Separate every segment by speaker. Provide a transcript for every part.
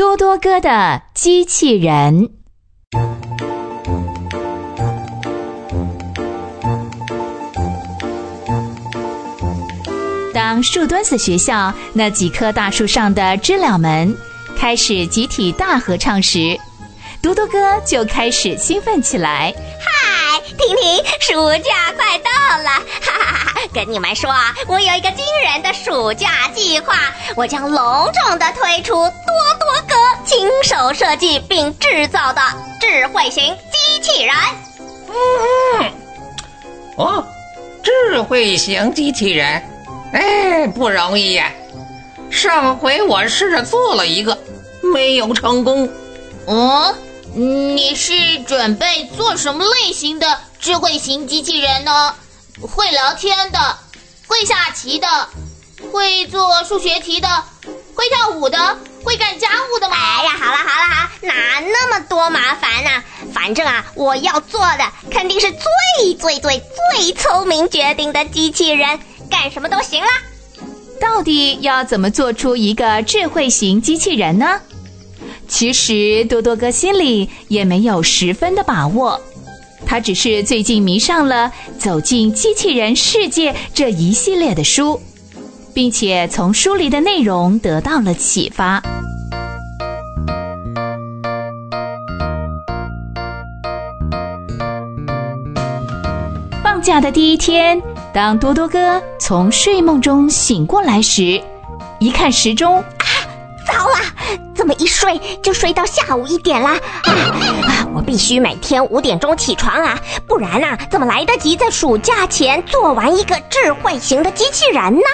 Speaker 1: 多多哥的机器人。当树墩子学校那几棵大树上的知了们开始集体大合唱时，多多哥就开始兴奋起来。
Speaker 2: 嗨，婷婷，暑假快到了，哈哈哈！跟你们说啊，我有一个惊人的暑假计划，我将隆重地推出多多哥亲手设计并制造的智慧型机器人。
Speaker 3: 智慧型机器人，不容易呀。上回我试着做了一个，没有成功。
Speaker 4: 你是准备做什么类型的智慧型机器人呢？会聊天的，会下棋的，会做数学题的，会跳舞的，会干家务的吗？
Speaker 2: 哎呀，好了，哪那么多麻烦呢？反正啊，我要做的肯定是最聪明绝顶的机器人，干什么都行啦。
Speaker 1: 到底要怎么做出一个智慧型机器人呢？其实多多哥心里也没有十分的把握，他只是最近迷上了走进机器人世界这一系列的书，并且从书里的内容得到了启发。放假的第一天，当多多哥从睡梦中醒过来时，一看时钟，
Speaker 2: 糟了，怎么一睡就睡到下午1点啦？我必须每天5点钟起床啊，不然啊，怎么来得及在暑假前做完一个智慧型的机器人呢？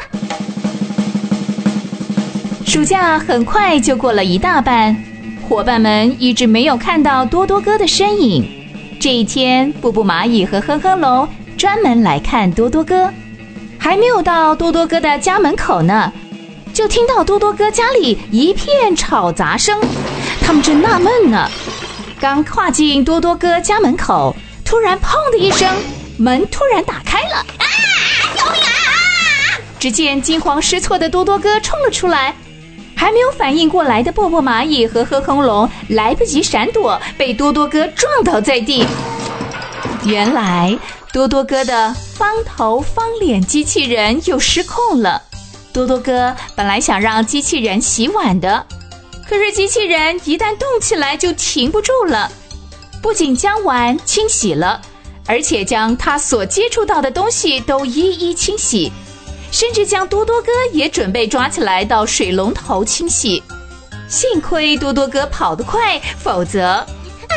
Speaker 1: 暑假很快就过了一大半，伙伴们一直没有看到多多哥的身影。这一天，布布蚂蚁和哼哼龙专门来看多多哥，还没有到多多哥的家门口呢，就听到多多哥家里一片吵杂声。他们正纳闷呢，刚跨进多多哥家门口，突然砰的一声，门突然打开了。
Speaker 2: 救命啊！
Speaker 1: 只见惊慌失措的多多哥冲了出来，还没有反应过来的波波蚂蚁和哼哼龙来不及闪躲，被多多哥撞倒在地。原来多多哥的方头方脸机器人又失控了。多多哥本来想让机器人洗碗的，可是机器人一旦动起来就停不住了，不仅将碗清洗了，而且将他所接触到的东西都一一清洗，甚至将多多哥也准备抓起来到水龙头清洗。幸亏多多哥跑得快，否则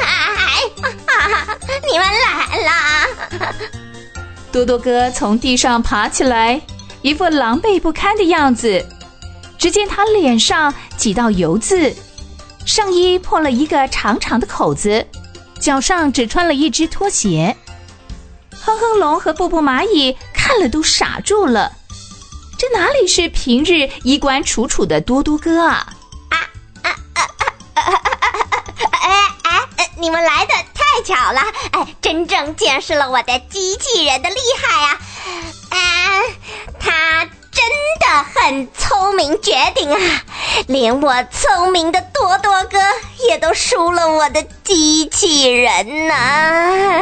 Speaker 2: 你们来啦！
Speaker 1: 多多哥从地上爬起来，一副狼狈不堪的样子。只见他脸上几道油渍，上衣破了一个长长的口子，脚上只穿了一只拖鞋。哼哼龙和布布蚂蚁看了都傻住了，这哪里是平日衣冠楚楚的多多哥啊！
Speaker 2: 你们来的太巧了，真正见识了我的机器人的厉害啊！他真的很聪明绝顶啊，连我聪明的多多哥也都输了我的机器人呢。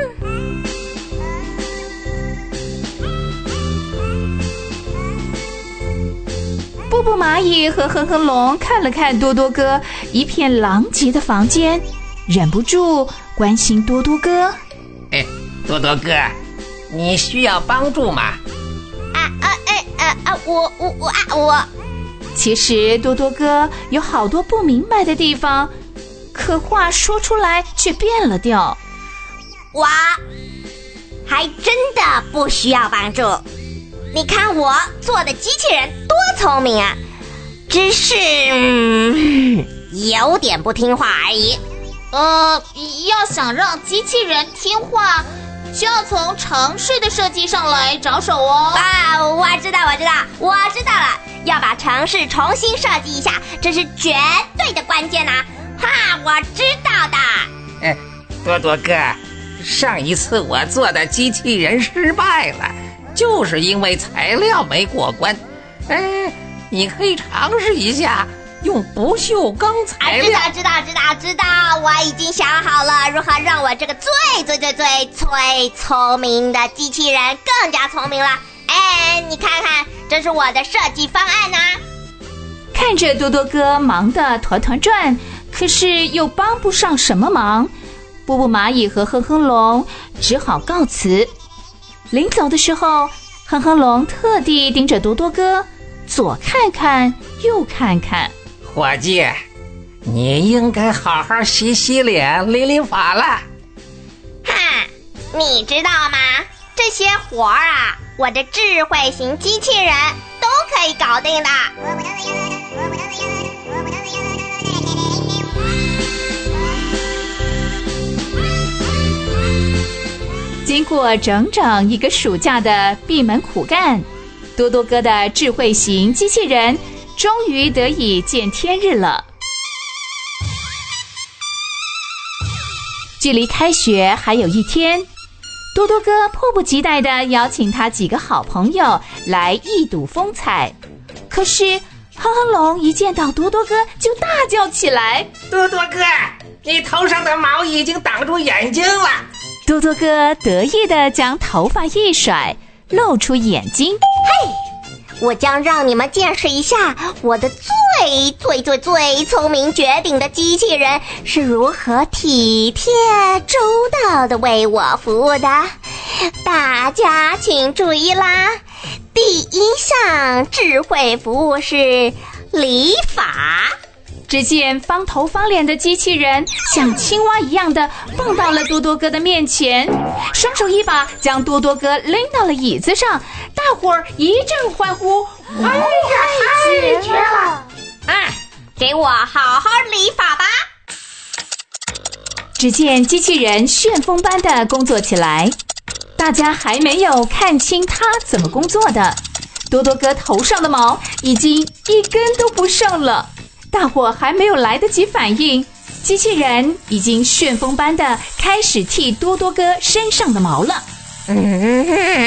Speaker 1: 布布蚂蚁和哼哼龙看了看多多哥一片狼藉的房间，忍不住关心多多哥。
Speaker 3: 多多哥，你需要帮助吗？
Speaker 2: 我
Speaker 1: 其实多多哥有好多不明白的地方，可话说出来却变了调。
Speaker 2: 我还真的不需要帮助，你看我做的机器人多聪明啊，只是有点不听话而已。
Speaker 4: 要想让机器人听话，需要从程式的设计上来着手哦。
Speaker 2: 我知道了，要把程式重新设计一下，这是绝对的关键啊！我知道的。
Speaker 3: 多多哥，上一次我做的机器人失败了，就是因为材料没过关。你可以尝试一下， 用不锈钢材料。
Speaker 2: 知道，我已经想好了如何让我这个最聪明的机器人更加聪明了。哎，你看看，这是我的设计方案啊。
Speaker 1: 看着多多哥忙得团团转，可是又帮不上什么忙，波波蚂蚁和哼哼龙只好告辞。临走的时候，哼哼龙特地盯着多多哥，左看看右看看。
Speaker 3: 伙计，你应该好好洗洗脸理理发了。
Speaker 2: 哈，你知道吗？这些活儿啊，我的智慧型机器人都可以搞定的。
Speaker 1: 经过整整一个暑假的闭门苦干，多多哥的智慧型机器人终于得以见天日了。距离开学还有一天，多多哥迫不及待地邀请他几个好朋友来一睹风采。可是哼哼龙一见到多多哥就大叫起来：
Speaker 3: 多多哥，你头上的毛已经挡住眼睛了。
Speaker 1: 多多哥得意地将头发一甩，露出眼睛。
Speaker 2: 嘿，我将让你们见识一下我的最聪明绝顶的机器人是如何体贴周到地为我服务的。大家请注意啦，第一项智慧服务是理发。
Speaker 1: 只见方头方脸的机器人像青蛙一样的蹦到了多多哥的面前，双手一把将多多哥拎到了椅子上，大伙儿一阵欢呼：
Speaker 3: 哎呀，太绝了！
Speaker 2: 给我好好理发吧。
Speaker 1: 只见机器人旋风般的工作起来，大家还没有看清他怎么工作的，多多哥头上的毛已经一根都不剩了。大伙还没有来得及反应，机器人已经旋风般的开始剃多多哥身上的毛了。
Speaker 2: 阿顶，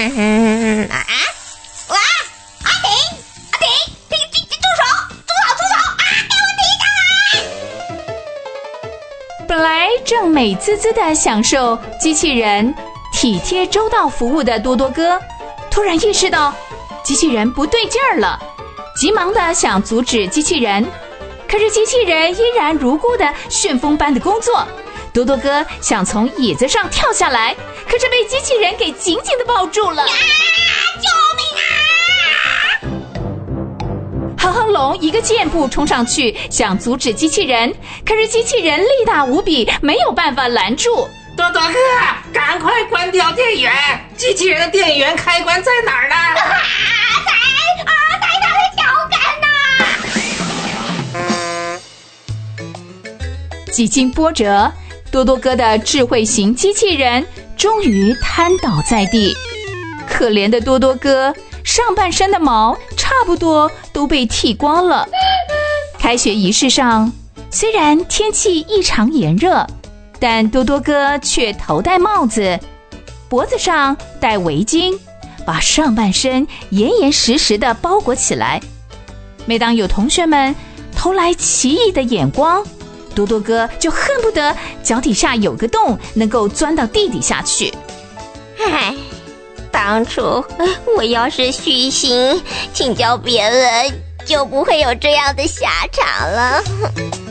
Speaker 2: 住手！给我停下来！
Speaker 1: 本来正美滋滋的享受机器人体贴周到服务的多多哥，突然意识到机器人不对劲儿了，急忙的想阻止机器人。可是机器人依然如故的旋风般的工作，多多哥想从椅子上跳下来，可是被机器人给紧紧的抱住了。
Speaker 2: 救命啊！
Speaker 1: 哼哼龙一个箭步冲上去想阻止机器人，可是机器人力大无比，没有办法拦住。
Speaker 3: 多多哥，赶快关掉电源！机器人的电源开关在哪儿呢？
Speaker 2: 在它的脚杆呢！
Speaker 1: 几经波折，多多哥的智慧型机器人终于瘫倒在地。可怜的多多哥，上半身的毛差不多都被剃光了。开学仪式上，虽然天气异常炎热，但多多哥却头戴帽子，脖子上戴围巾，把上半身严实实地包裹起来。每当有同学们投来奇异的眼光，多多哥就恨不得脚底下有个洞，能够钻到地底下去。
Speaker 2: 当初我要是虚心请教别人，就不会有这样的下场了。